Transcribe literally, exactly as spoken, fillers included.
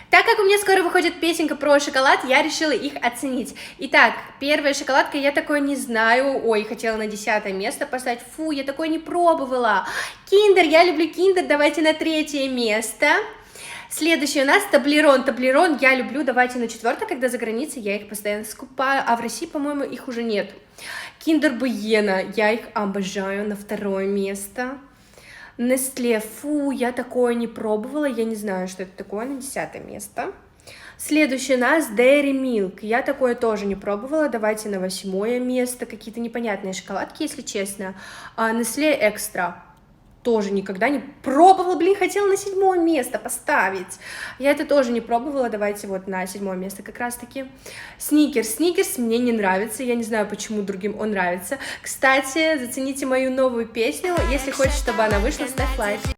Так как у меня скоро выходит песенка про шоколад, я решила их оценить. Итак, первая шоколадка, я такое не знаю. Ой, хотела на десятое место поставить. Фу, я такое не пробовала. Киндер, я люблю киндер, давайте на третье место. Следующий у нас таблерон. Таблерон я люблю, давайте на четвертое, когда за границей я их постоянно скупаю, а в России, по-моему, их уже нет. Киндер Буена, я их обожаю, на второе место. Нестле, фу, я такое не пробовала, я не знаю, что это такое, на десятое место. Следующий у нас Dairy Milk, я такое тоже не пробовала, давайте на восьмое место, какие-то непонятные шоколадки, если честно. А Nestle Extra, тоже никогда не пробовала, блин, хотела на седьмое место поставить. Я это тоже не пробовала, давайте вот на седьмое место как раз-таки. Сникерс, Сникерс мне не нравится, я не знаю, почему другим он нравится. Кстати, зацените мою новую песню, если хочешь, чтобы она вышла, ставь лайк.